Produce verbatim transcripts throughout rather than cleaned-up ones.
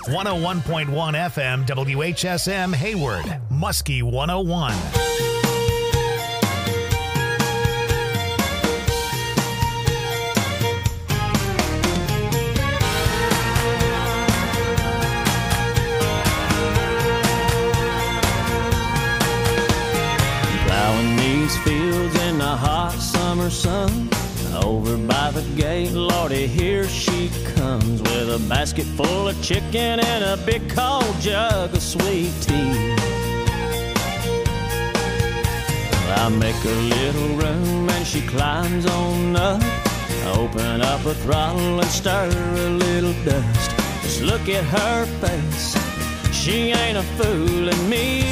one oh one point one F M W H S M Hayward, Muskie one oh one. Plowing these fields in the hot summer sun. Over by the gate, Lordy, here she comes with a basket full of chicken and a big cold jug of sweet tea. I make a little room and she climbs on up. I open up a throttle and stir a little dust. Just look at her face, she ain't a fooling me.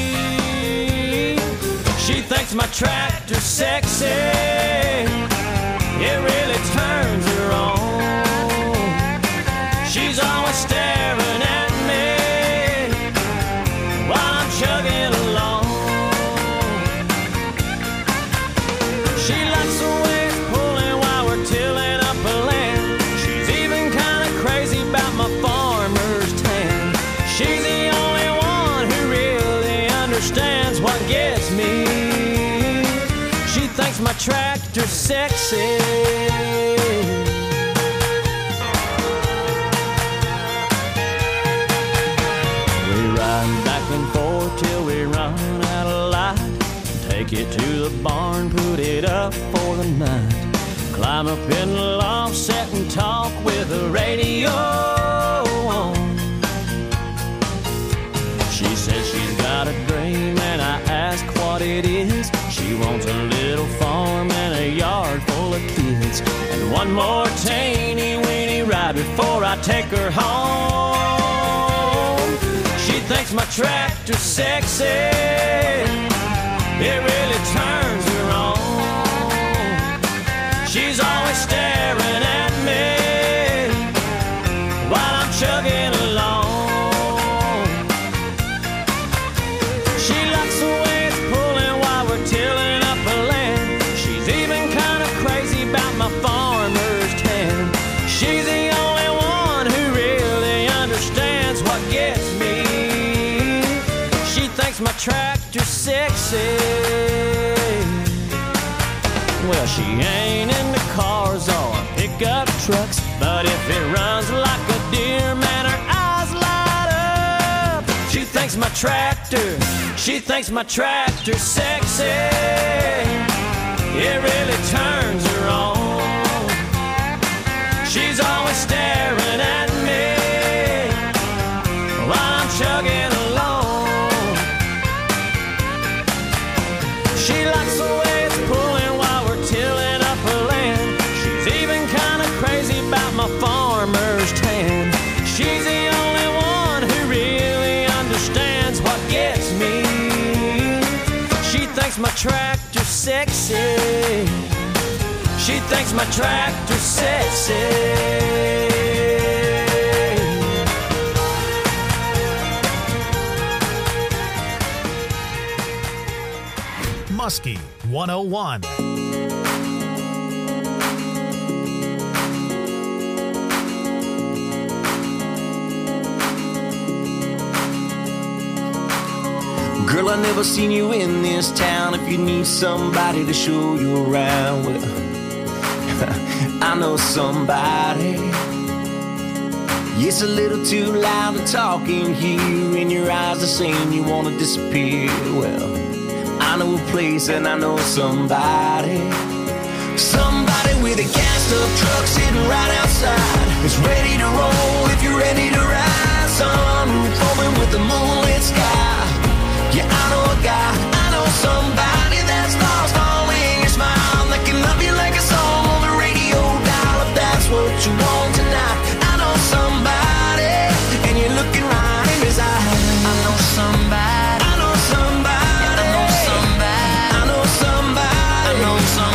She thinks my tractor's sexy. It really turns her on. She's always staring at me while I'm chugging along. She likes the way it's pulling while we're tilling up a land. She's even kind of crazy about my farmer's tan. She's the only one who really understands what gets me. She thinks my tractor's sexy. We ride back and forth till we run out of light. Take it to the barn, put it up for the night. Climb up in the loft, sit and talk with the radio on. She says she's got a dream and I ask what it is. She wants a little farm and a yard full of kids, and one more teeny weeny ride before I take her home. She thinks my tractor's sexy. It really turns her on. She's always staring at me while I'm chugging along. She likes the way it's pulling while we're tilling up a land. She's even kind of crazy about my farmer's tan. She's the only one who really understands what gets me. She thinks my tractor's sexy. Well, she ain't into cars or pickup trucks, but if it runs like a deer, man, her eyes light up. She thinks my tractor, she thinks my tractor's sexy. It really turns her on. She's always staring at me while I'm chugging along. She likes the way it's pulling while we're tilling up her land. She's even kind of crazy about my farmer's tan. She's the only one who really understands what gets me. She thinks my tractor's sexy. She thinks my tractor's sexy. Muskie one oh one. Girl, I never seen you in this town. If you need somebody to show you around, well, I know somebody. It's a little too loud to talk in here, and your eyes are saying you wanna disappear. Well, I know a place and I know somebody. Somebody with a gassed up truck sitting right outside. It's ready to roll if you're ready to ride. Sunroof open with the moonlit sky. Yeah, I know a guy, I know somebody that's lost all in your smile, that can love you like a song on the radio dial. If that's what you want tonight, I know somebody, and you're looking right in his eyes. I know somebody, I know somebody, I know somebody, I know somebody, I know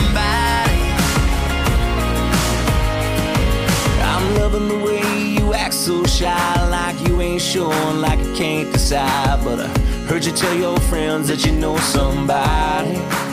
somebody. I'm loving the way you act so shy, like you ain't sure, like you can't decide, but I heard you tell your friends that you know somebody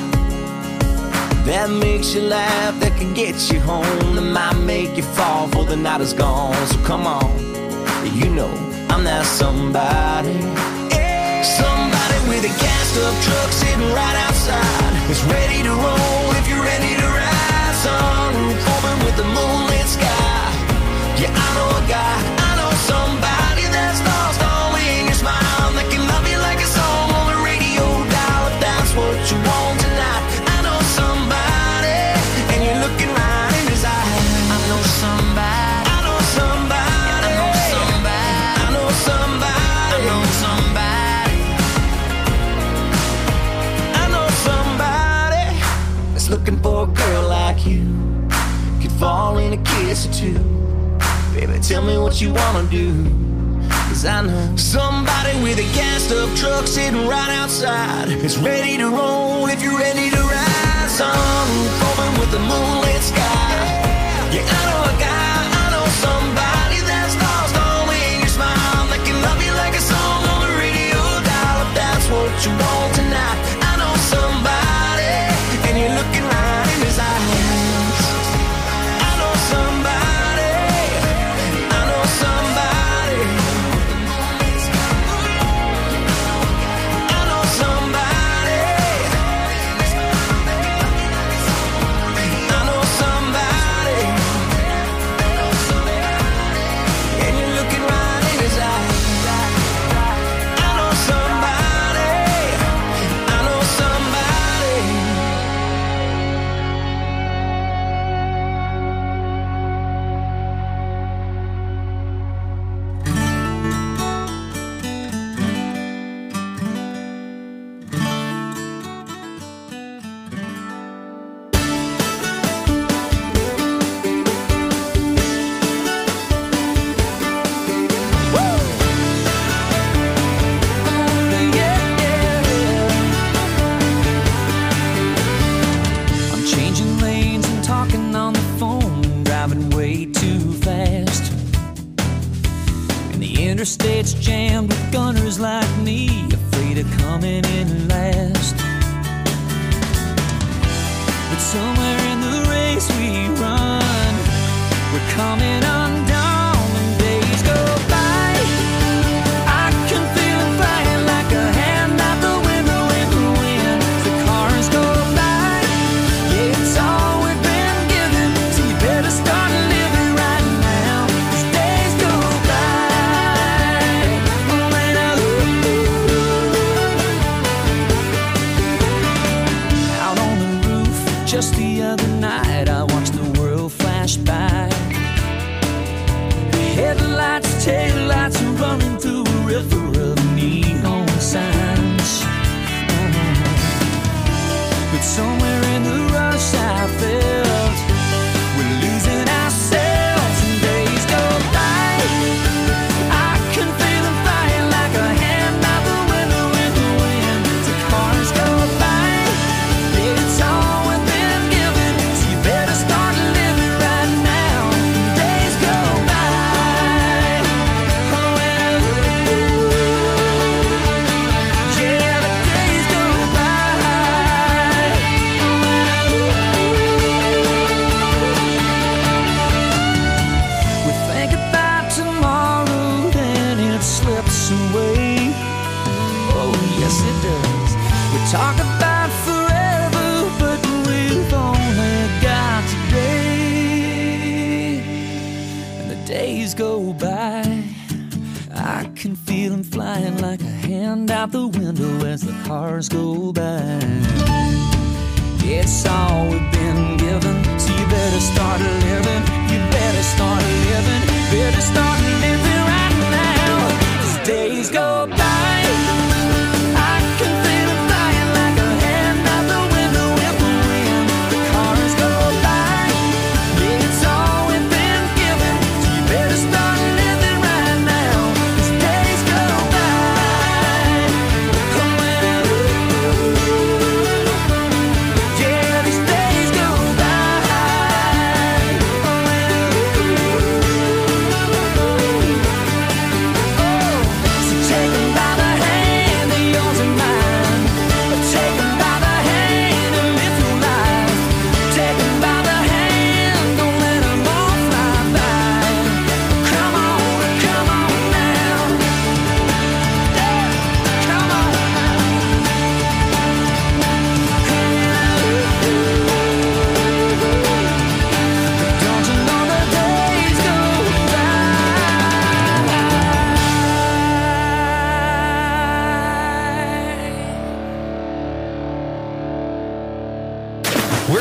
that makes you laugh, that can get you home, that might make you fall before the night is gone. So come on, you know I'm that somebody. Somebody with a gassed up truck sitting right outside. It's ready to roll if you're ready to ride. Sunroof open with the moonlit sky. Yeah, I know a guy, I know somebody that's lost all in your smile, that can love you like a song on the radio dial. If that's what you want tonight, I know somebody, and you're looking right in his eyes. I know somebody, I know somebody, I know somebody, I know somebody, I know somebody, I know somebody that's looking for a girl like you, could fall in a kiss or two. Baby, tell me what you wanna do, cause I know somebody with a gassed up truck sitting right outside. It's ready to roll if you're ready to ride. Sunroof open with the moonlit sky. Yeah, I know a guy, I know somebody that's lost all in your smile, that can love you like a song on the radio dial. If that's what you want tonight, I know somebody, and you're looking right in his eyes. I know somebody, interstate's jammed with gunners like me, afraid of coming in last. But somewhere in the race we run, we're coming undone when days go by. I can feel it flying like a hand out the window in the wind. The cars go by, yeah, it's all we've been given, so you better start living right now, 'cause days go by. Just the other night I watched the world flash by. Headlights, taillights running through a river of neon signs. Oh. But somewhere in the rush I felt we're losing ourselves and days go by. I can feel them flying like a hand out the window in the wind. The cars go by, yeah, it's all talk about forever, but we've only got today, and the days go by. I can feel them flying like a hand out the window as the cars go by. It's all we've been given, so you better start living. You better start living. Better start living right now, 'cause days go by.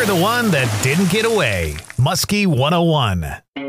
the one that didn't get away. Muskie one oh one.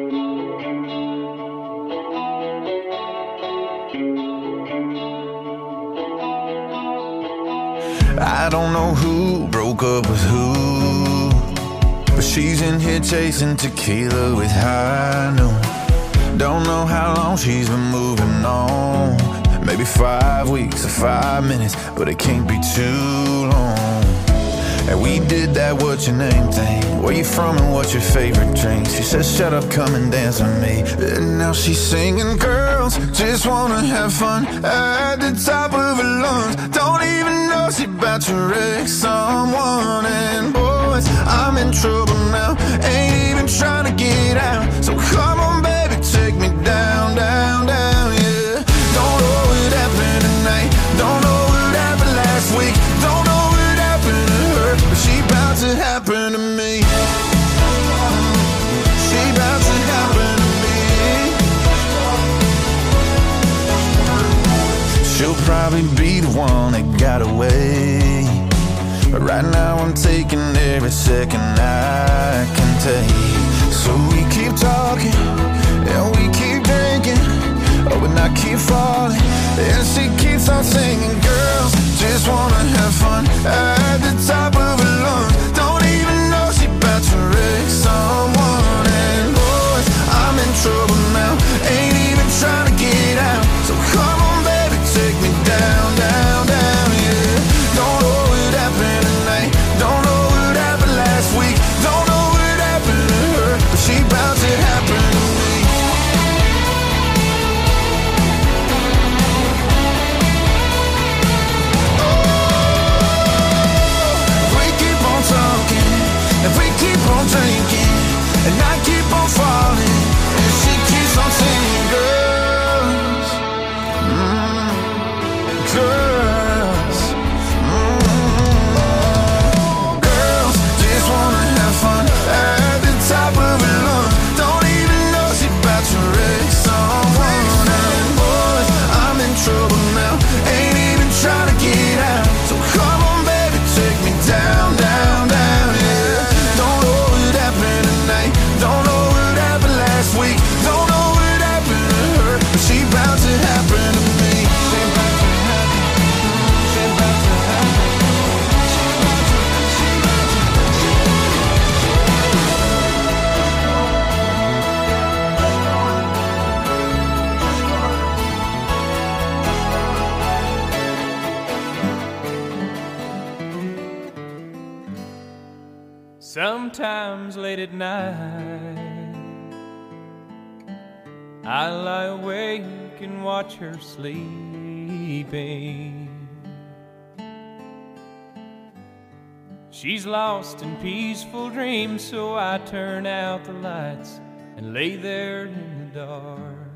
I don't know who broke up with who, but she's in here chasing tequila with high noon. Don't know how long she's been moving on. Maybe five weeks or five minutes, but it can't be too long. And we did that what's your name thing. Where you from and what's your favorite drink? She says shut up, come and dance with me. And now she's singing, girls just wanna have fun at the top of her lungs. Don't even know she about to wreck someone. And boys, I'm in trouble now, ain't even trying to get out. So come on baby, take me down, down, down, yeah. Don't know what happened tonight, don't know what happened last week, don't know what happened to her, but she about to happen to me. She about to happen to me. She'll probably be the one that got away, but right now I'm taking every second I can take. So we keep talking and we keep drinking, oh, and I keep falling, and she keeps on singing. Girls just wanna have fun at the top of her lungs. Don't even know she about to wreck someone. And boys, I'm in trouble now, ain't even trying to get out. So come on baby, take me down, down, down, yeah. Don't know what happened tonight, don't know what happened last week, don't know what happened to her, but she about to happen to me. If we keep on drinking, and I keep on falling, and she keeps on singing, girls, mm, girls, mm, girls just wanna have fun at the top of her lungs. Don't even know she about to wreck someone. And boys, I'm in trouble now, ain't even trying to get out. So come on baby, take me down, down, down, yeah. Don't know what happened last week, don't know what happened to her, but she about to happen to me. She about to happen, she about to happen, she about to, she about to. Sometimes late at night I lie awake and watch her sleeping. She's lost in peaceful dreams, so I turn out the lights and lay there in the dark.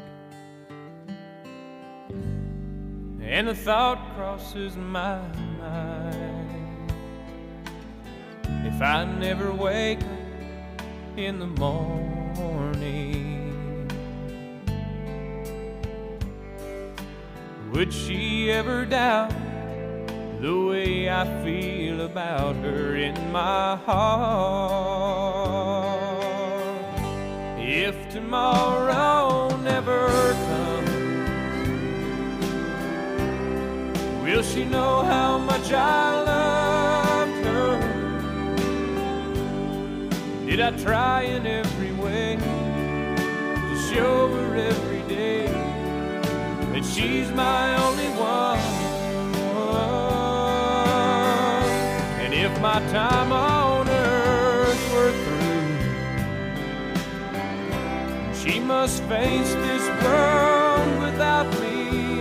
And the thought crosses my mind, if I never wake up in the morning, would she ever doubt the way I feel about her in my heart? If tomorrow never comes, will she know how much I loved her? Did I try in every way to show her every day that she's my only one? And if my time on earth were through, she must face this world without me.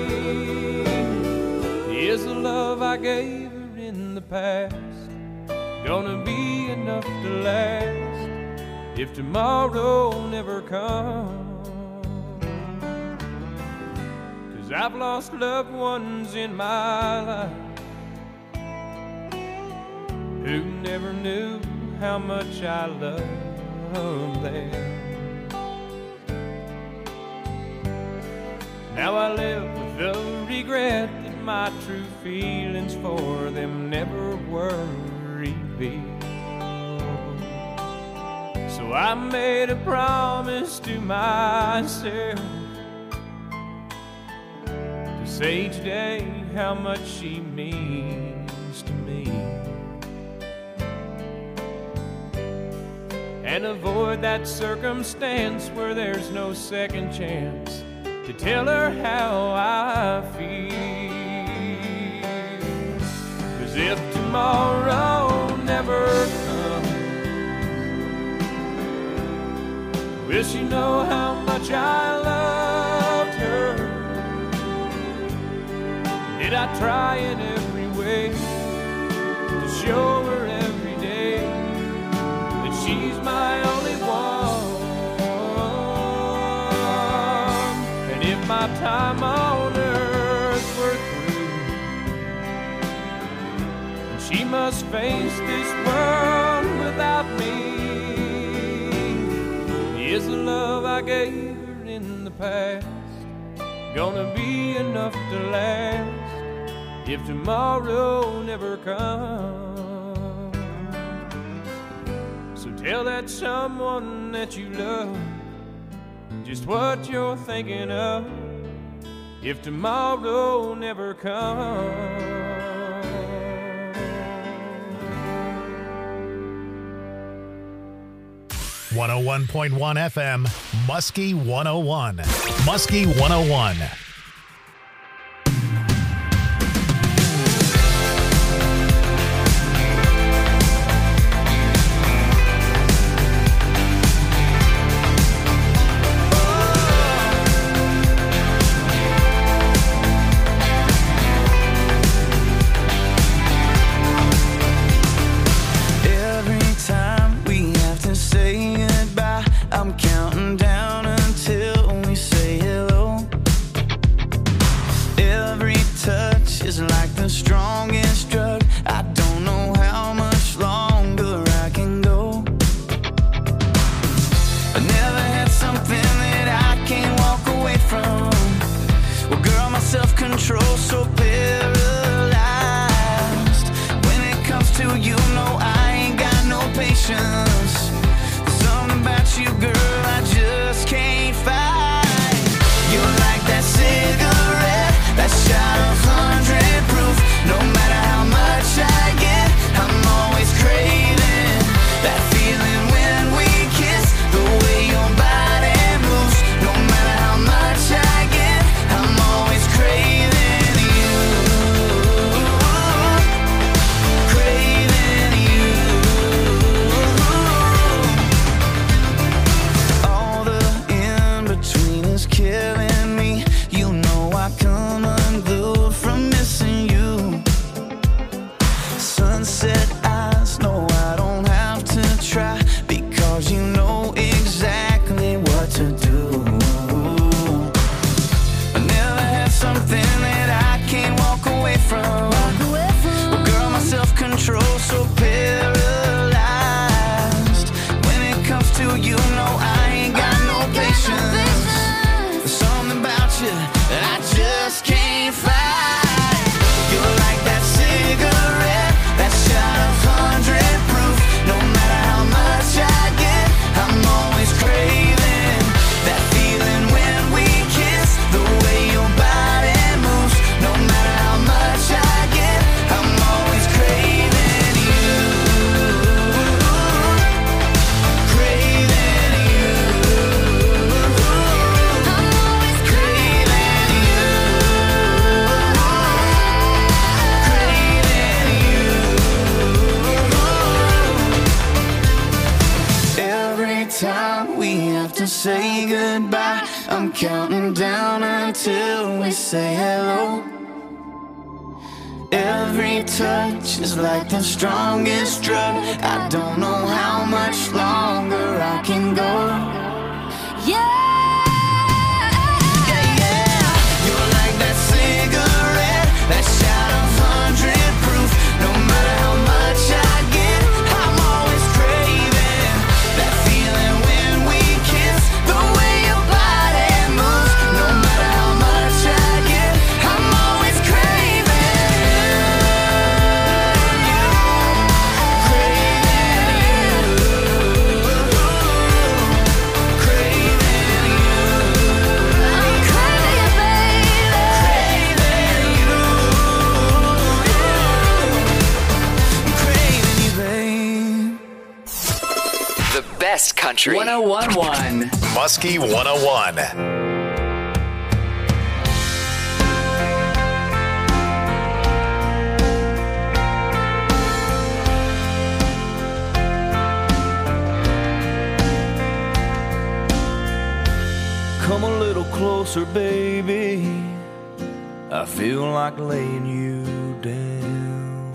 Is the love I gave her in the past gonna be enough to last if tomorrow never comes? 'Cause I've lost loved ones in my life who never knew how much I loved them. Now I live with the regret that my true feelings for them never were revealed. So I made a promise to myself to say each day how much she means to me, and avoid that circumstance where there's no second chance to tell her how I feel. 'Cause if tomorrow never comes, will she know how much I loved her? Did I try in every way to show her every day that she's my only one? And if my time on earth were through, and she must face this world without me, is the love I gave her in the past gonna be enough to last if tomorrow never comes? So tell that someone that you love just what you're thinking of if tomorrow never comes. one oh one point one F M, Muskie one oh one. Muskie one oh one. I'm counting down until we say hello. Every touch is like the strongest drug. I don't know how much longer I can go. I never had something that I can't walk away from. Well, girl, my self-control's so paralyzed. When it comes to you, no, I ain't got no patience. About you, girl, I just can't fight. You're like that cigarette, that shot of hundred proof. No matter how much I get, I'm always craving that feeling when we kiss. The way your body moves. No matter how much I get, I'm always craving you. Craving you. Killing me, you know I come unglued from missing you. Sunset eyes, no, I don't have to try, because you know exactly what to do. I never had something that I can't walk away from. Well, girl, my self-control's so paralyzed. When it comes to you, no, I ain't got no patience. That I just can't fight. You're like that cigarette, that shot of hundred proof. No matter how much I get, I'm always craving that feeling when we kiss. The way your body moves. No matter how much I get, I'm always craving you. Craving you. Time we have to say goodbye, I'm counting down until we say hello. Every touch is like the strongest drug. I don't know how much longer I can go. Yeah. That shot of hundred proof. No matter how much I get, I'm always craving that feeling when we kiss. The way your body moves. No matter how much I get, I'm always craving you. Craving you. The best country. one oh one point one. Muskie one oh one. Come a little closer, baby. I feel like laying you down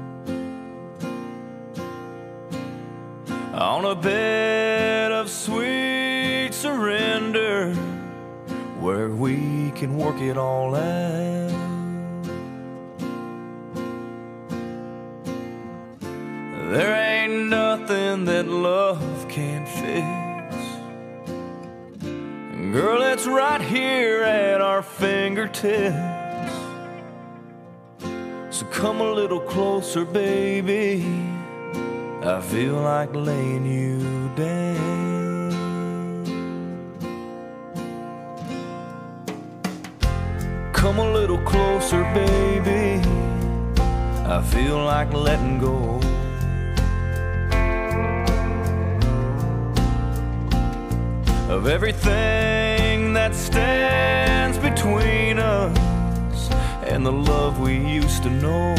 on a bed of sweet surrender where we can work it all out. There ain't nothing that love can't fix. Girl, it's right here at our fingertips. So come a little closer, baby. I feel like laying you down. Come a little closer, baby. I feel like letting go of everything that stands between us and the love we used to know.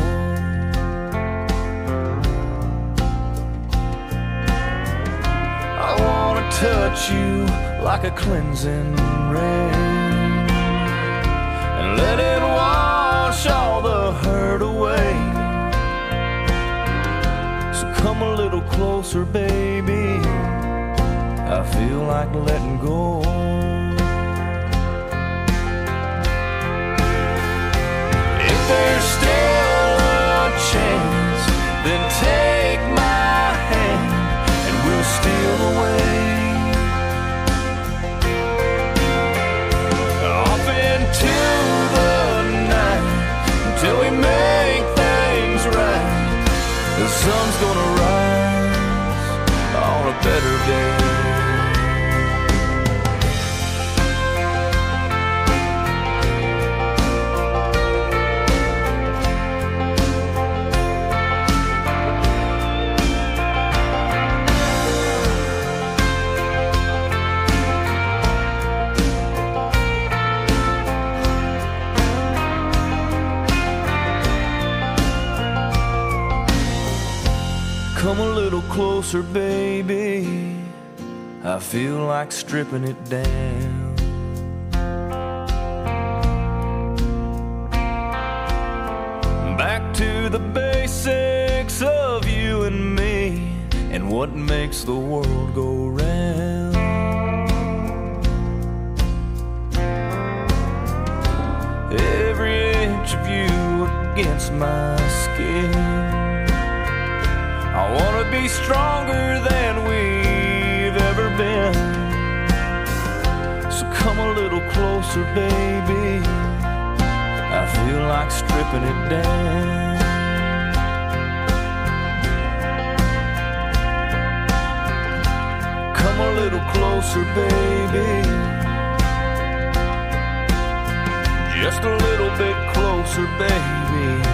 I wanna touch you like a cleansing rain and let it wash all the hurt away. So come a little closer, baby. I feel like letting go. If there's still a chance, then take my hand and we'll steal away off into the night until we make things right. The sun's gonna rise on a better day. Come a little closer, baby. I feel like stripping it down. Back to the basics of you and me and what makes the world go round. Every inch of you against my skin. I wanna be stronger than we've ever been. So come a little closer, baby. I feel like stripping it down. Come a little closer, baby. Just a little bit closer, baby.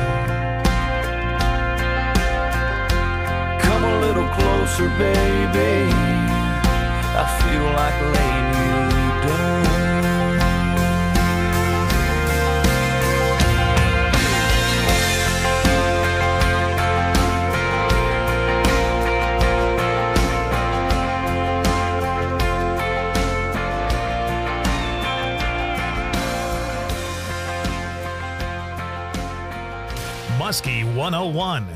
A little closer, baby. I feel like laying you down. Muskie one oh one.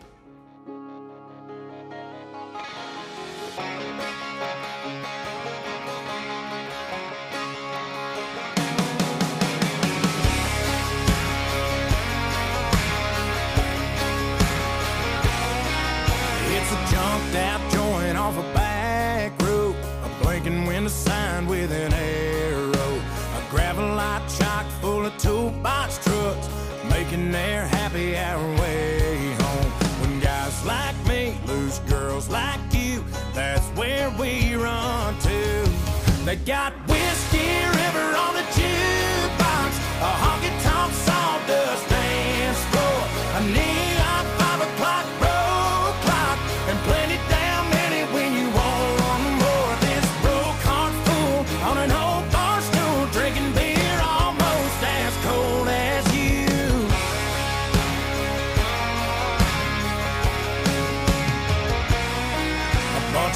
Their happy hour way home. When guys like me lose girls like you, that's where we run to. They got Whiskey River on the jukebox, a honky-tonk sawdust dance floor, a neon five o'clock road clock, and plenty damn many when you want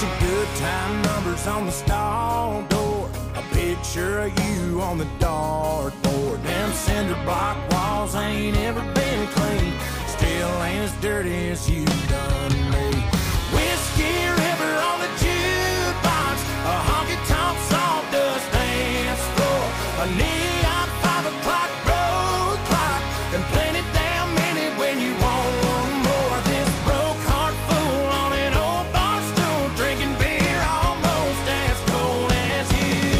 of good time numbers on the stall door, a picture of you on the dartboard. Them cinder block walls ain't ever been clean, still ain't as dirty as you done me. Whiskey River on the jukebox, a honky-tonk sawdust dance floor, a neon five o'clock road clock, and plenty damn minute when you want one more. This broke heart fool on an old bar stool, drinking beer almost as cold as you.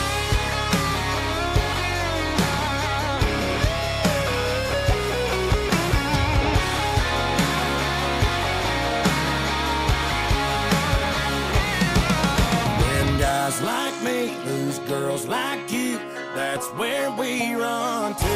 When guys like me lose girls like you, that's where we run to.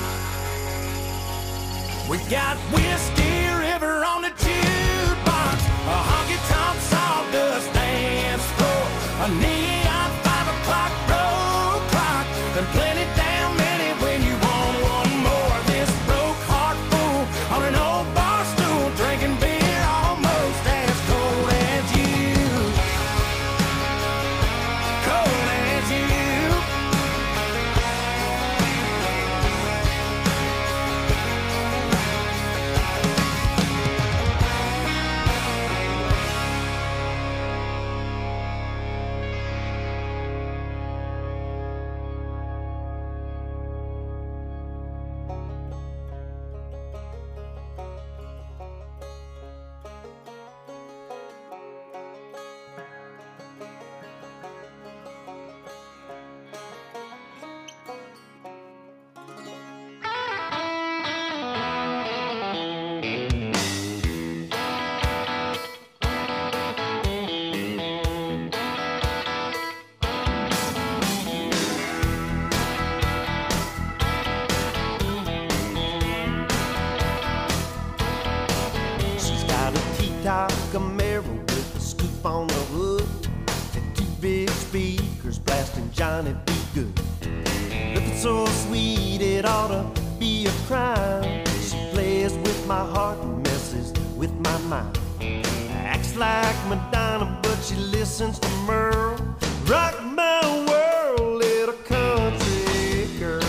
We got Whiskey River on the jukebox, a honky-tonk sawdust dance floor, a neon five o'clock road clock, and plenty damn minute when you want one more. This broke heart fool on an old bar stool, drinking beer almost as cold as you. Cold as you. She's got a T-top Camaro with a scoop on the hood, and two big speakers blasting Johnny B. Good. Looking so sweet it ought to be a crime. She plays with my heart and messes with my mind. Acts like Madonna, but she listens to Merle. Rock my world, little country girl.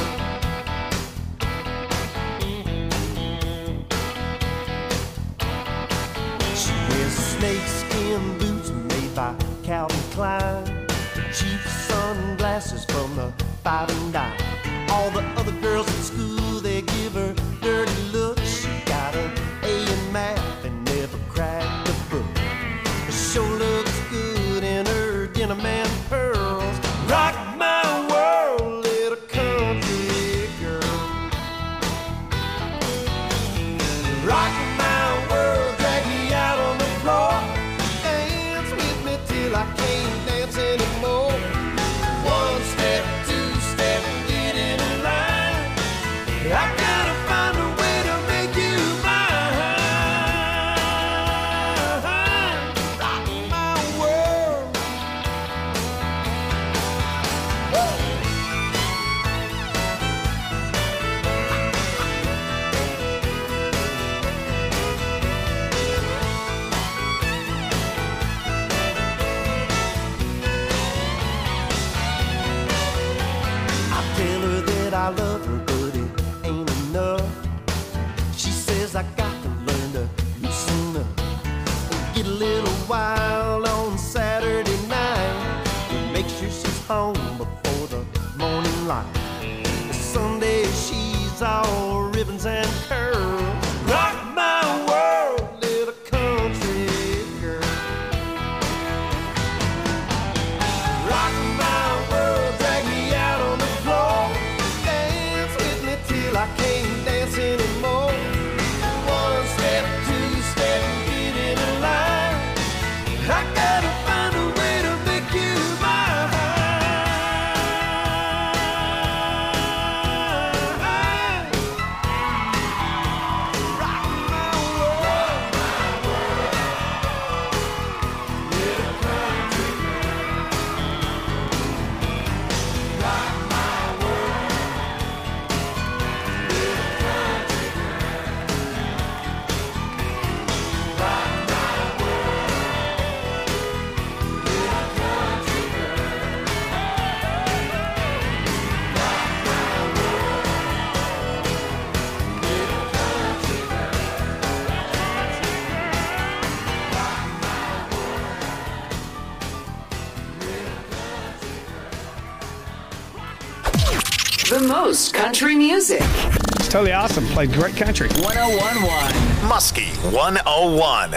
She wears snakeskin boots made by Calvin Klein, cheap sunglasses from the Five and Dime. All the other girls at school, they give her dirty looks. She got an A in math and never cracked a book. She sure looks good in her denim and pearls. Rock my world, little country girl. Rock my world, drag me out on the floor, dance with me till I can't dance anymore. One step, two step, get in a line. I gotta find a way to make you mine. Rock my world. I tell her that I love her, but it ain't enough. She says I got to learn to loosen up and get a little wild on Saturday night, and make sure she's home before the morning light. Sunday she's all ribbons and curls. Rock my world, little country girl. Rock my world, drag me out on the floor, dance with me till I can't dance anymore. One step, two step, get in a line. I gotta find a way to make you mine. The most country music. It's totally awesome. Played great country. one oh one point one Muskie one oh one.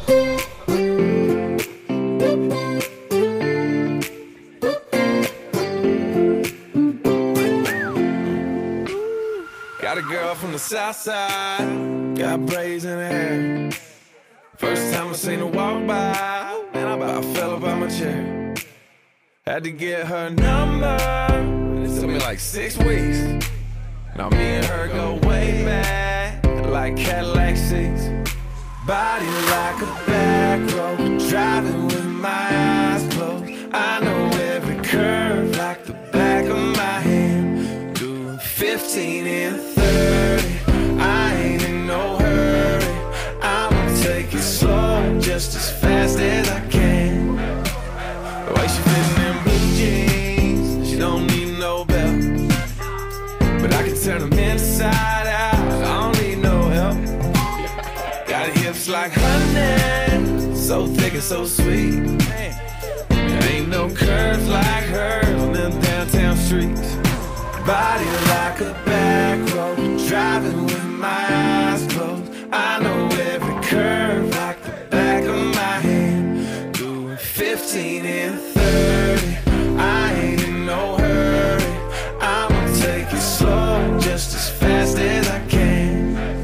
Got a girl from the south side, got braids in her hair. First time I seen her walk by, man, I about fell up out my chair. Had to get her number, it took me like six weeks. Now me and her go way back, like Cadillac seats. Body like a back road, driving with my eyes closed. I know every curve like the back of my hand. Doing fifteen and thirty, I ain't in no hurry. I'ma take it slow, just as fast as I can. The way she fitting in blue jeans, she don't need no belt. But I can turn them inside out, I don't need no help. Got hips like honey, so thick and so sweet. There ain't no curves like hers on them downtown streets. Body like a back road, driving with my eyes closed. I know every curve like the back of my hand. Doing fifteen and thirty, I ain't in no hurry. I'ma take it slow, just as fast as I can.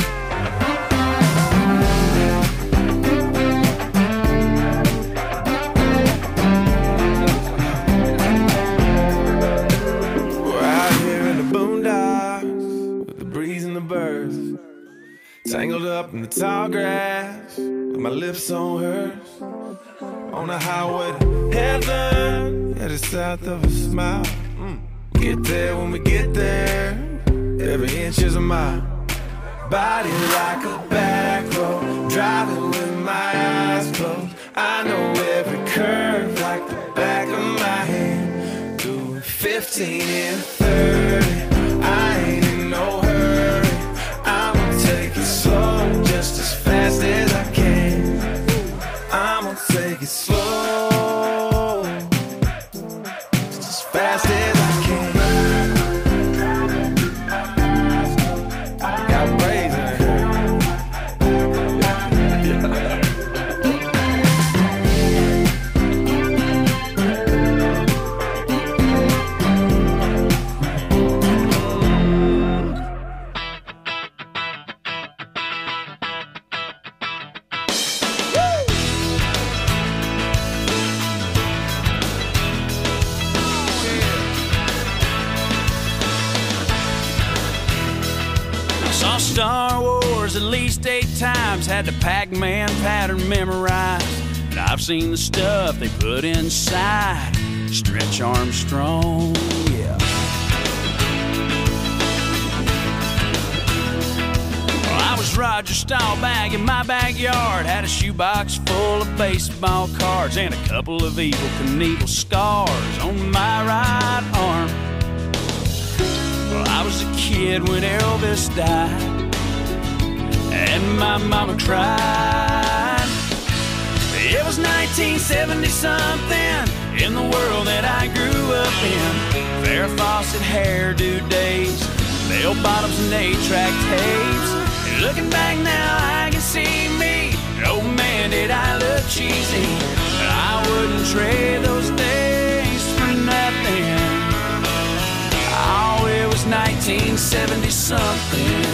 We're out here in the boondocks with the breeze and the birds, tangled up in the tall grass with my lips on hers. On the highway to heaven, headed south of a smile. Mm. Get there when we get there, every inch is a mile. Body like a back road, driving with my eyes closed. I know every curve like the back of my hand. Doing fifteen and thirty, I ain't in no hurry. I'ma take it slow, just as fast as I can. I'ma take it slow, just as fast as I can. Got braids in her hair. Saw Star Wars at least eight times, had the Pac-Man pattern memorized. And I've seen the stuff they put inside Stretch Armstrong, yeah. Well, I was Roger Staubach in my backyard, had a shoebox full of baseball cards and a couple of Evel Knievel scars on my right arm. Well, I was a kid when Elvis died, and my mama cried. It was nineteen seventy something in the world that I grew up in. Farrah Fawcett hairdo days, bell bottoms and eight-track tapes. And looking back now, I can see me. Oh man, did I look cheesy. But I wouldn't trade those days for nothing. Oh, it was nineteen seventy something.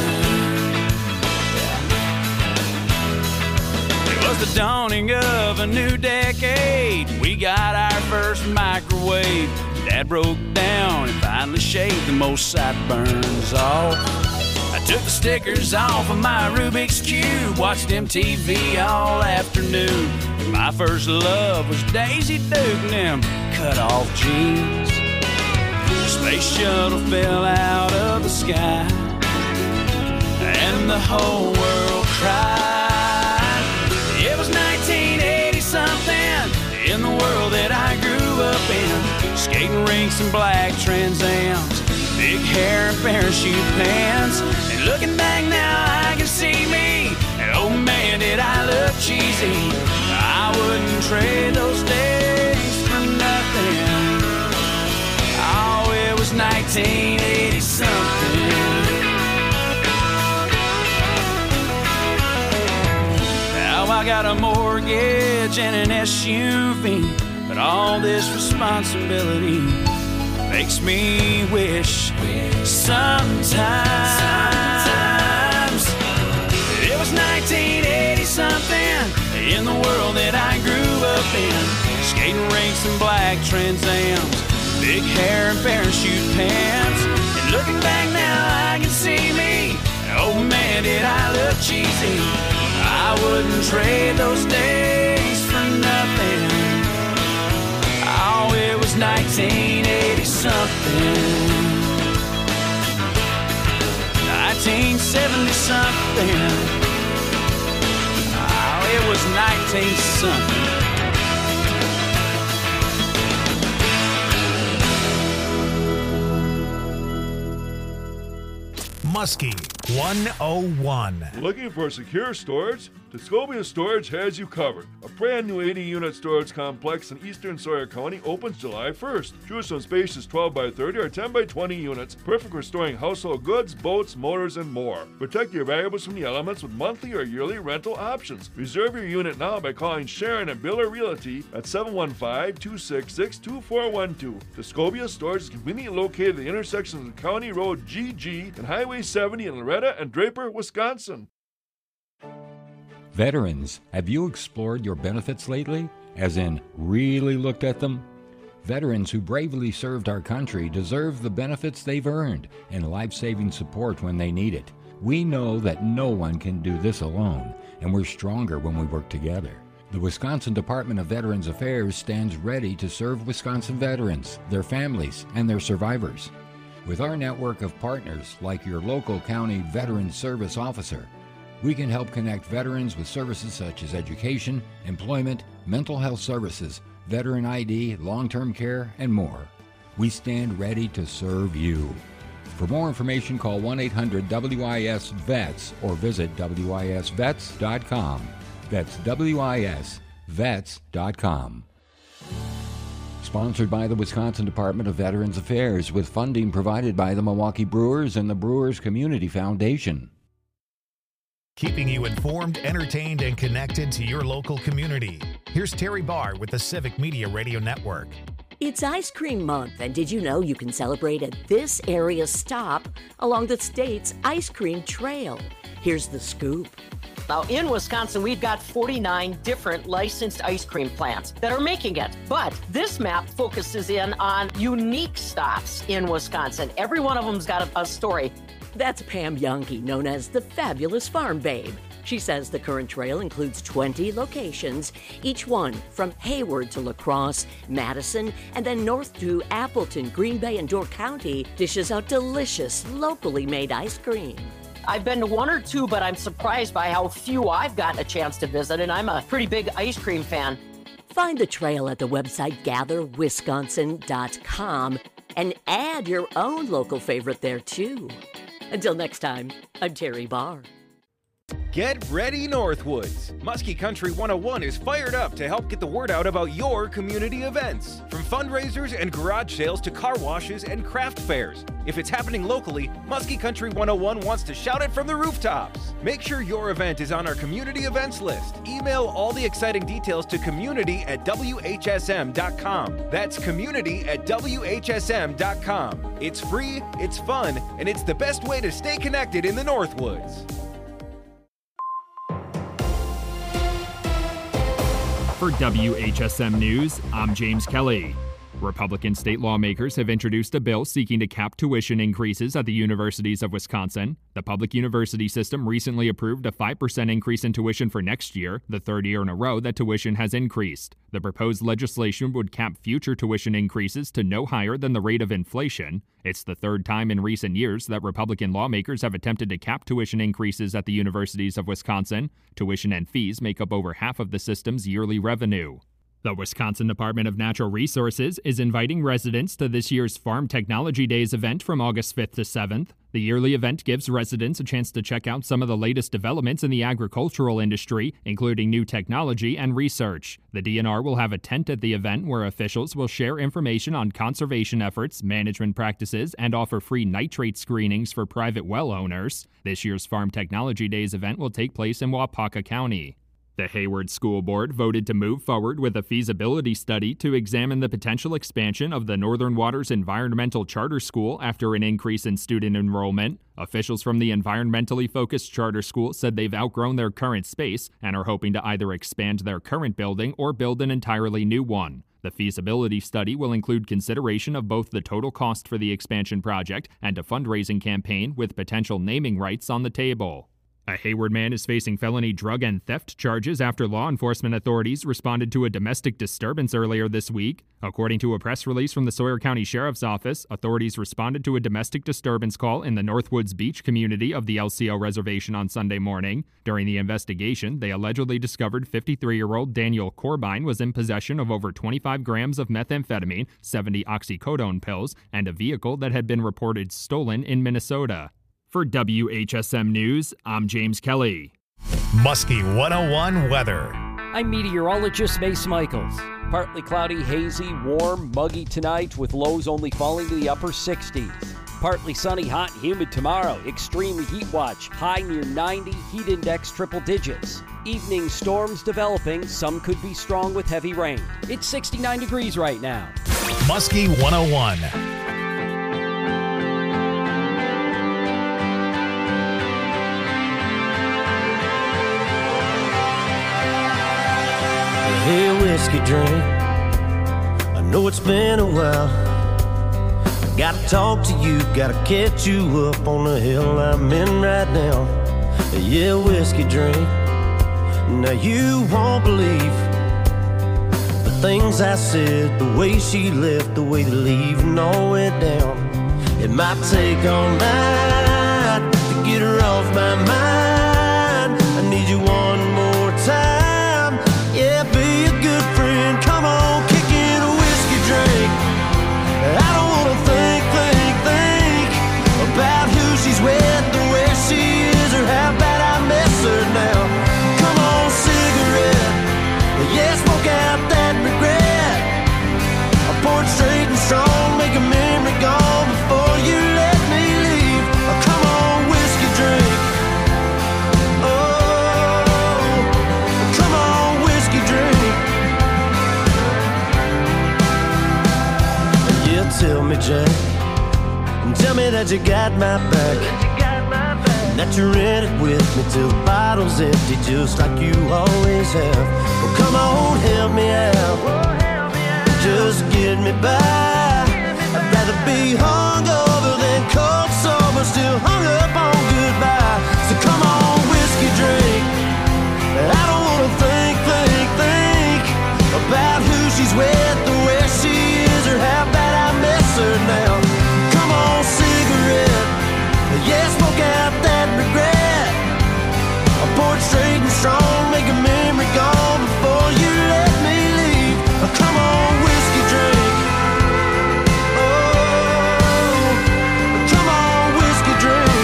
It was the dawning of a new decade. We got our first microwave. Dad broke down and finally shaved the most sideburns off. I took the stickers off of my Rubik's Cube, watched M T V all afternoon. My first love was Daisy Duke and them cut-off jeans. The space shuttle fell out of the sky, and the whole world cried. It was nineteen eighty something in the world that I grew up in. Skating rinks and black Trans Ams, big hair and parachute pants. And looking back now, I can see me. And oh man, did I look cheesy. I wouldn't trade those days for nothing. Oh, it was nineteen eighty-six. got a mortgage and an S U V, but all this responsibility makes me wish sometimes it was nineteen eighty something in the world that I grew up in. Skating rinks and black Trans Ams, big hair and parachute pants. And looking back now, I can see me. Oh man, did I look cheesy. I wouldn't trade those days for nothing. Oh, it was nineteen eighty something, nineteen seventy something. Oh, it was nineteen something. Muskie one oh one. Looking for secure storage? Tuscobia Storage has you covered. A brand new eighty unit storage complex in eastern Sawyer County opens July first. Choose from spacious twelve by thirty or ten by twenty units, perfect for storing household goods, boats, motors, and more. Protect your valuables from the elements with monthly or yearly rental options. Reserve your unit now by calling Sharon and Biller Realty at seven one five, two six six, two four one two. Tuscobia Storage is conveniently located at the intersections of County Road G G and Highway seventy in Loretta and Draper, Wisconsin. Veterans, have you explored your benefits lately? As in, really looked at them? Veterans who bravely served our country deserve the benefits they've earned and life-saving support when they need it. We know that no one can do this alone, and we're stronger when we work together. The Wisconsin Department of Veterans Affairs stands ready to serve Wisconsin veterans, their families, and their survivors. With our network of partners like your local county Veterans Service Officer, we can help connect veterans with services such as education, employment, mental health services, veteran I D, long-term care, and more. We stand ready to serve you. For more information, call one eight hundred W I S vets or visit W I S vets dot com. That's W I S vets dot com. Sponsored by the Wisconsin Department of Veterans Affairs with funding provided by the Milwaukee Brewers and the Brewers Community Foundation. Keeping you informed, entertained, and connected to your local community. Here's Terry Barr with the Civic Media Radio Network. It's Ice Cream Month, and did you know you can celebrate at this area stop along the state's ice cream trail? Here's the scoop. Now, in Wisconsin, we've got forty-nine different licensed ice cream plants that are making it. But this map focuses in on unique stops in Wisconsin. Every one of them's got a, a story. That's Pam Youngke, known as the Fabulous Farm Babe. She says the current trail includes twenty locations, each one from Hayward to La Crosse, Madison, and then north to Appleton, Green Bay, and Door County dishes out delicious, locally made ice cream. I've been to one or two, but I'm surprised by how few I've gotten a chance to visit, and I'm a pretty big ice cream fan. Find the trail at the website gather wisconsin dot com and add your own local favorite there, too. Until next time, I'm Terry Barr. Get ready, Northwoods! Muskie Country one oh one is fired up to help get the word out about your community events. From fundraisers and garage sales to car washes and craft fairs. If it's happening locally, Muskie Country one oh one wants to shout it from the rooftops. Make sure your event is on our community events list. Email all the exciting details to community at W H S M dot com. That's community at W H S M dot com. It's free, it's fun, and it's the best way to stay connected in the Northwoods. For W H S M News, I'm James Kelly. Republican state lawmakers have introduced a bill seeking to cap tuition increases at the universities of Wisconsin. The public university system recently approved a five percent increase in tuition for next year, the third year in a row that tuition has increased. The proposed legislation would cap future tuition increases to no higher than the rate of inflation. It's the third time in recent years that Republican lawmakers have attempted to cap tuition increases at the universities of Wisconsin. Tuition and fees make up over half of the system's yearly revenue. The Wisconsin Department of Natural Resources is inviting residents to this year's Farm Technology Days event from August fifth to seventh. The yearly event gives residents a chance to check out some of the latest developments in the agricultural industry, including new technology and research. The D N R will have a tent at the event where officials will share information on conservation efforts, management practices, and offer free nitrate screenings for private well owners. This year's Farm Technology Days event will take place in Waupaca County. The Hayward School Board voted to move forward with a feasibility study to examine the potential expansion of the Northern Waters Environmental Charter School after an increase in student enrollment. Officials from the environmentally focused charter school said they've outgrown their current space and are hoping to either expand their current building or build an entirely new one. The feasibility study will include consideration of both the total cost for the expansion project and a fundraising campaign with potential naming rights on the table. A Hayward man is facing felony drug and theft charges after law enforcement authorities responded to a domestic disturbance earlier this week. According to a press release from the Sawyer County Sheriff's Office, authorities responded to a domestic disturbance call in the Northwoods Beach community of the L C O reservation on Sunday morning. During the investigation, they allegedly discovered fifty-three-year-old Daniel Corbine was in possession of over twenty-five grams of methamphetamine, seventy oxycodone pills, and a vehicle that had been reported stolen in Minnesota. For W H S M News, I'm James Kelly. Muskie one oh one weather. I'm meteorologist Mace Michaels. Partly cloudy, hazy, warm, muggy tonight with lows only falling to the upper sixties. Partly sunny, hot, and humid tomorrow. Extreme heat watch, high near ninety, heat index triple digits. Evening storms developing, some could be strong with heavy rain. It's sixty-nine degrees right now. Muskie one oh one. Hey, whiskey drink, I know it's been a while. I gotta talk to you, gotta catch you up on the hill I'm in right now. Yeah, whiskey drink, now you won't believe the things I said, the way she left, the way the leaving all went down. It might take all night to get her off my mind. I need you one more time, yeah, be a good friend. Come on, kick in a whiskey drink. I don't wanna think, think, think about who she's with, or where she is, or how bad I miss her now. Come on, cigarette, yeah, smoke out that regret. I pour it straight and strong, make a memory gone before you let me leave. Oh, come on, whiskey drink. Oh, come on, whiskey drink. Yeah, tell me, Jack, and tell me that you got my back, that you're in it with me till the bottle's empty, just like you always have. Well, come on, help me out, just get me by. I'd rather be hungover than cold sober, still hung up on goodbye. So come on, whiskey drink. I don't wanna think, think, think about who she's with, or where she is, or how bad I miss her now. Come on, cigarette, yeah, smoke out that regret. I pour it straight and strong, make a memory gone before you let me leave. Oh, come on, whiskey drink. Oh, come on, whiskey drink.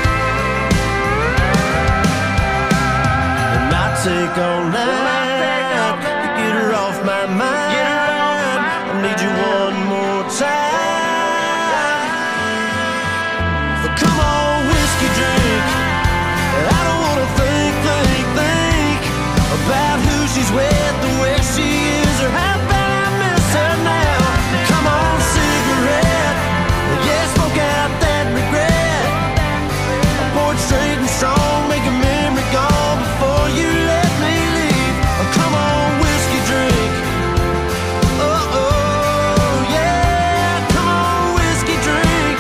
It might take all night to get her off my mind. I need you one more time. But come on, whiskey drink. I don't wanna think, think, think about who she's with, or where she is, or how bad I miss her now. Come on, cigarette, yeah, smoke out that regret. I pour it straight and strong, make a memory gone before you let me leave. Oh, come on, whiskey drink. Oh, oh, yeah, come on, whiskey drink.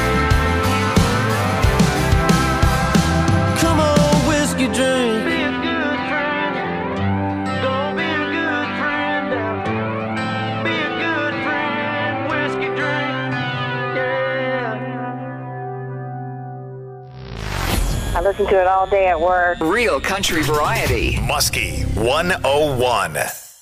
Come on, whiskey drink. Be a good friend. Don't be a good friend now. Be a good friend. Whiskey drink. Yeah. I listen to it all day at work. Real country variety. Muskie one oh one.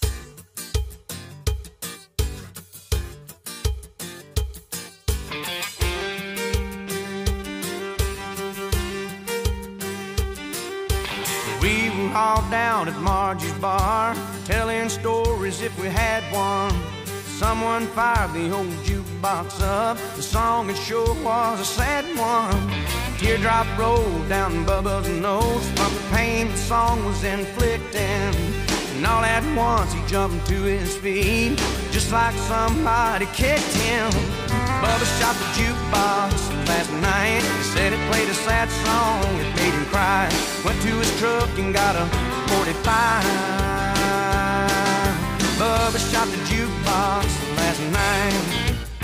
We were all down at Margie's bar, telling stories if we had one. Someone fired the old jukebox up. The song it sure was a sad one. Teardrop rolled down Bubba's nose from the pain the song was inflicting. And all at once he jumped to his feet, just like somebody kicked him. Bubba shot the jukebox last night. He said it played a sad song, it made him cry. Went to his truck and got a forty-five. Bubba shot the jukebox last night.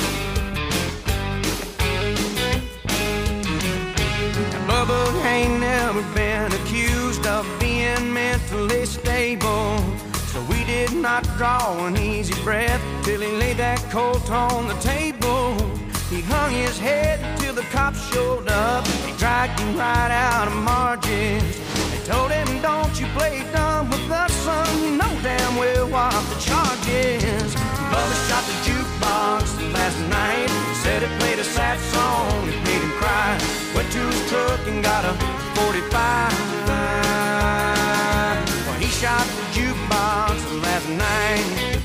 Bubba ain't never been accused of being mentally stable, so we did not draw an easy breath till he laid that colt on the table. He hung his head till the cops showed up. He dragged him right out of Margie's. They told him, don't you play dumb with us, son, you know damn well what the charge is. Bubba shot the jukebox last night. Said it played a sad song, it made him cry. Went to his truck and got a forty-five. Well, he shot the jukebox last night.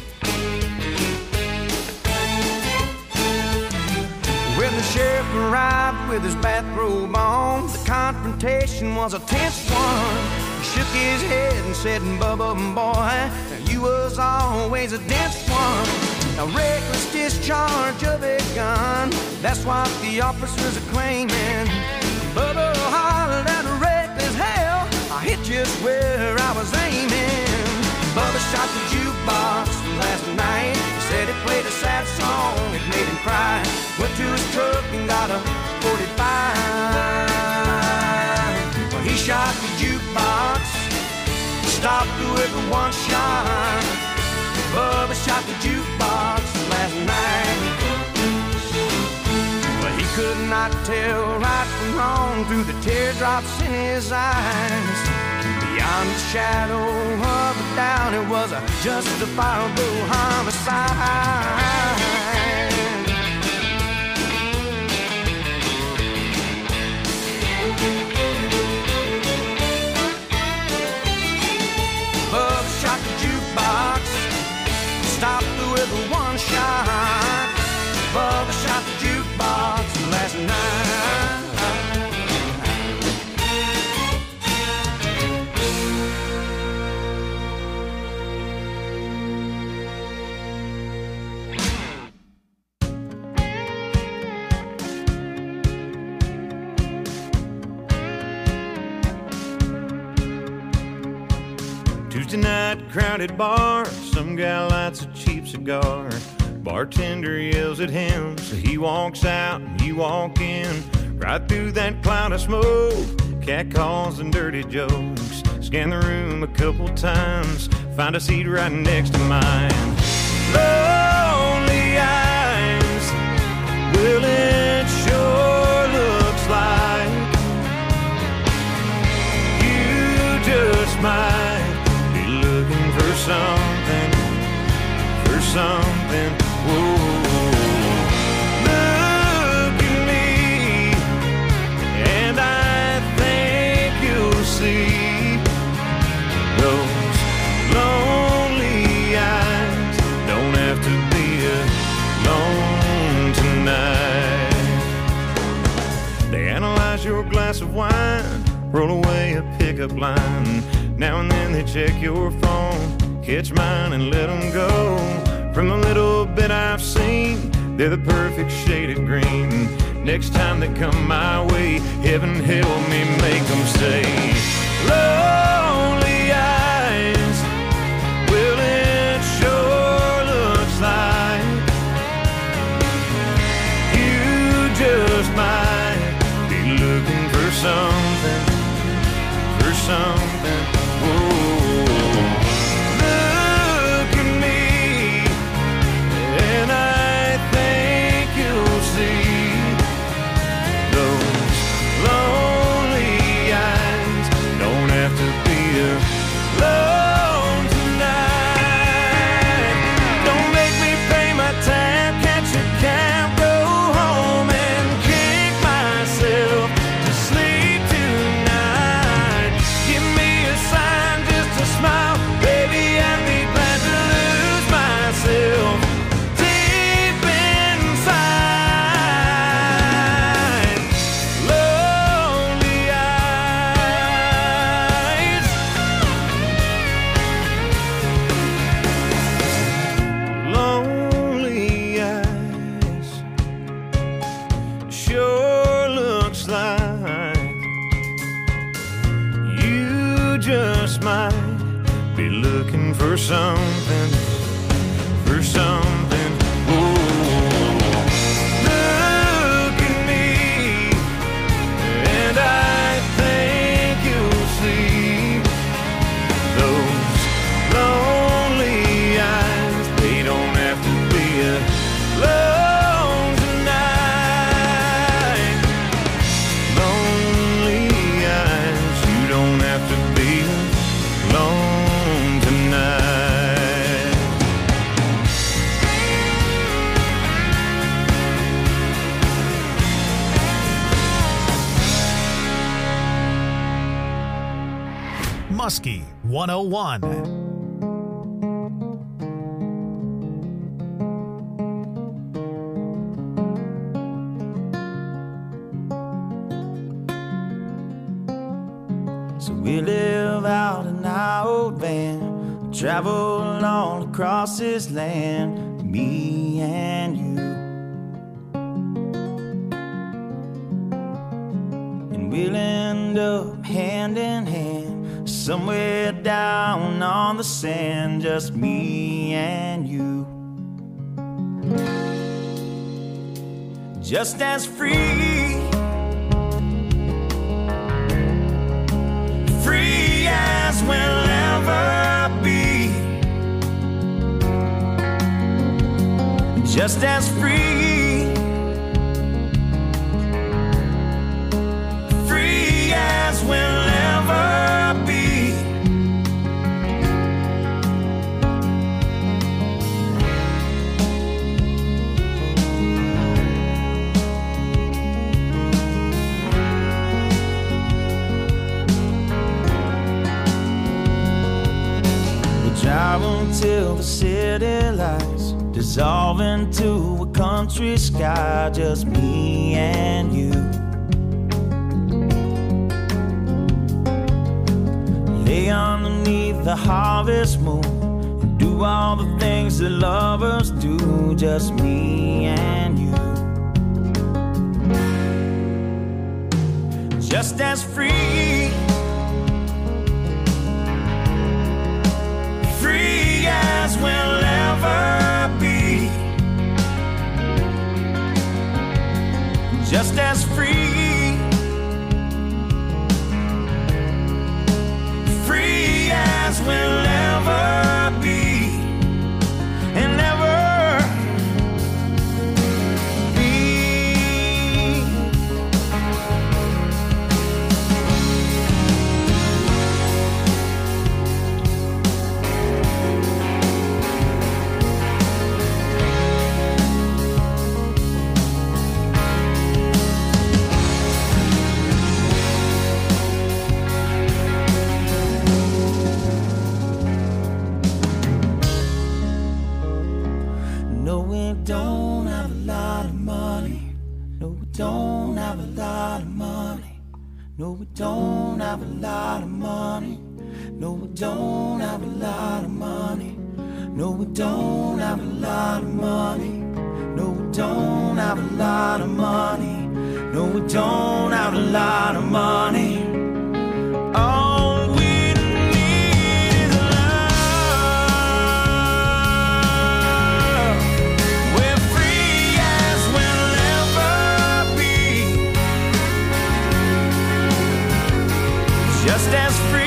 When the sheriff arrived with his bathrobe on, the confrontation was a tense one. He shook his head and said, Bubba, boy, you was always a dense one. A reckless discharge of a gun, that's what the officers are claiming. Bubba hollered at a reckless hell, I hit just where I was aiming. Bubba shot the jukebox last night. He said it played a sad song, it made him cry. Went to his truck and got a forty-five. Well, he shot the jukebox, stopped with a one shot. Bubba shot the jukebox last night. Well, he could not tell right from wrong through the teardrops in his eyes. Beyond the shadow of a doubt, it was a justifiable homicide. Bubba shot the jukebox, stopped with a one shot. Bubba shot the jukebox last night. Tuesday night, crowded bar, some guy lights a cheap cigar. Bartender yells at him, so he walks out and you walk in. Right through that cloud of smoke, cat calls and dirty jokes. Scan the room a couple times, find a seat right next to mine. Lonely eyes, well it sure looks like you just might for something, for something, whoa. Look at me, and I think you'll see those lonely eyes don't have to be alone tonight. They analyze your glass of wine, roll away a pickup line. Now and then they check your phone, catch mine and let them go. From the little bit I've seen, they're the perfect shade of green. Next time they come my way, heaven help me make them say, lonely eyes, well it sure looks like you just might be looking for something, for something. Give me a for something, for something. Ooh. Look at me, and I think you'll see those lonely eyes. They don't have to be alone tonight. Lonely eyes, you don't have to be alone tonight. Muskie one oh one. So we live out in our old van, travel all across this land, me and you. And we'll end up hand in hand, somewhere down on the sand, just me and you. Just as free, free as we'll ever be. Just as free, free as we'll ever be. Drive until the city lights dissolve into a country sky, just me and you. Lay underneath the harvest moon and do all the things that lovers do, just me and you. Just as free, free as we'll ever be. Just as free, free as we'll ever be. And ever be. No, we don't have a lot of money. No, we don't have a lot of money. No, we don't have a lot of money. No, we don't have a lot of money. No, we don't have a lot of money. No, we don't have a lot of money. No, we don't have a lot of money. All we need is love. We're free as we'll ever be. Just as free.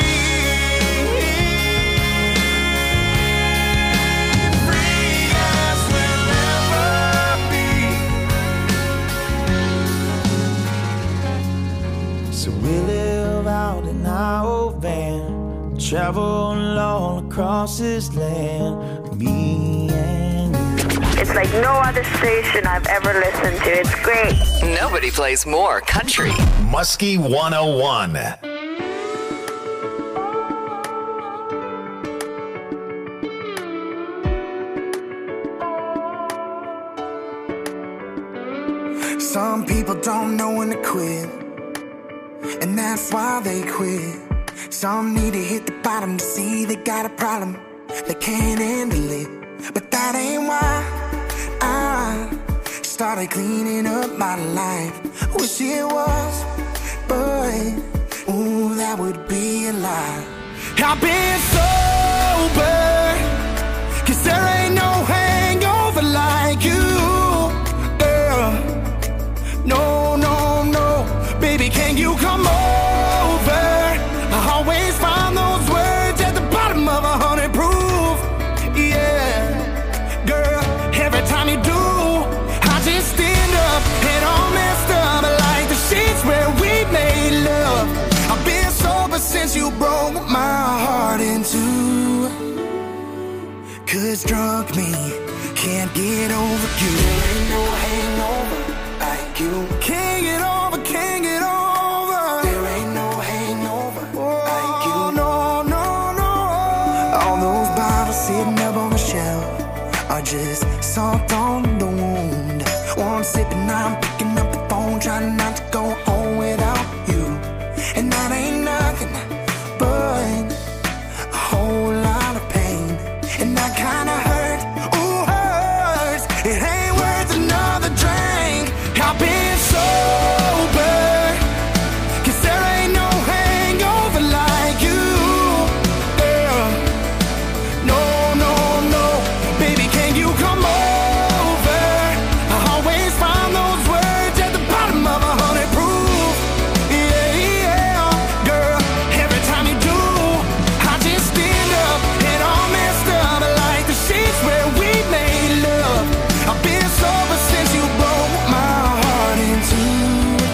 Travel all across this land, me and you. It's like no other station I've ever listened to. It's great. Nobody plays more country. Muskie one oh one. Some people don't know when to quit, and that's why they quit. Some need to hit the bottom to see they got a problem, they can't handle it. But that ain't why I started cleaning up my life. Wish it was, but ooh, that would be a lie. I've been sober 'cause there ain't no hangover like you, girl. No, no, no, baby, can you come over? I always find those words at the bottom of a hundred proof. Yeah, girl, every time you do, I just stand up and all messed up like the sheets where we made love. I've been sober since you broke my heart in two. 'Cause drunk me can't get over you. There ain't no hangover like you. Can't get over, can't get over. There ain't no hangover like you. No, no, no. All those bottles sitting up on the shelf are just salt on the wound. One sip and I'm picking up the phone, trying not to go home without you. And that ain't nothing but a whole lot of pain. And that kinda hurt, ooh, hurts. It ain't worth another drink. I've been sober, 'cause there ain't no hangover like you, girl. No, no, no, baby, can you come over? I always find those words at the bottom of a hundred proof. Yeah, yeah, girl, every time you do, I just stand up and all messed up like the sheets where we made love. I've been sober since you broke my heart in two.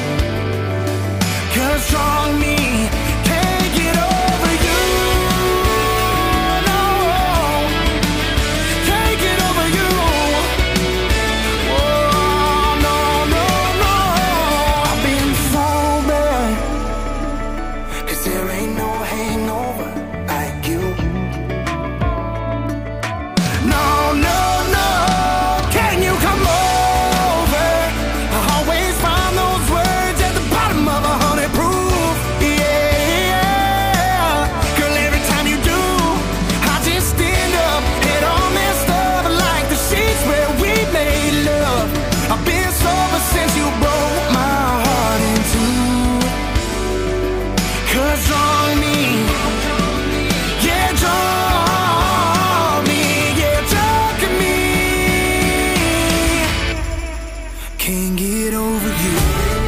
'Cause strong me can't get over you. No, can't get over you. Oh, no, no, no. I've been sober, 'cause there ain't no hangover like you. No, no, no, can you come over? I always find those words at the bottom of a hundred proof. Yeah, girl, every time you do, I just stand up and all messed up like the sheets where we made love. I've been sober since you broke my heart in two. 'Cause wrong me, yeah, drunk me, yeah, drunk me. Can't get over you.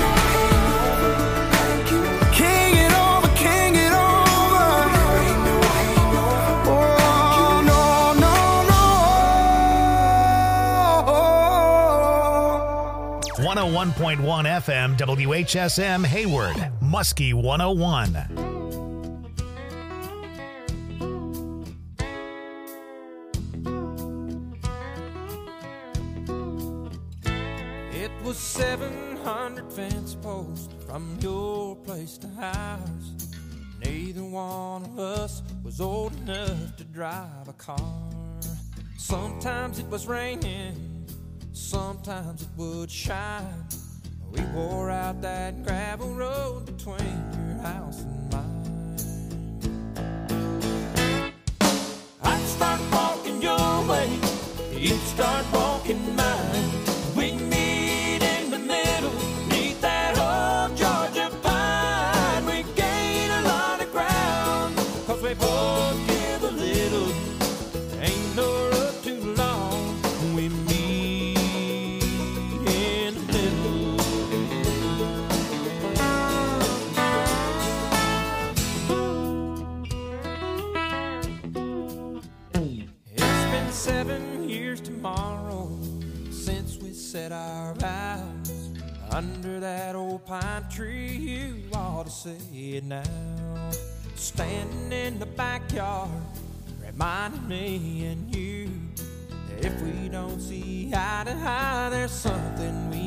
Can't get over, can't get over. Oh, no, no, no. one oh one point one F M W H S M Hayward, Muskie one oh one. It was seven hundred fence posts from your place to ours. Neither one of us was old enough to drive a car. Sometimes it was raining, sometimes it would shine. We wore out that gravel road between your house and mine. I'd start walking your way, you'd start walking mine. We'd meet in the middle, neath that old Georgia pine. We gain a lot of ground, 'cause we both give a little. Ain't no road too long, we meet in the middle. It's been seven years tomorrow since we said our vows under that old pine tree. You ought to say it now. Standing in the backyard, reminding me and you that if we don't see eye to eye, there's something we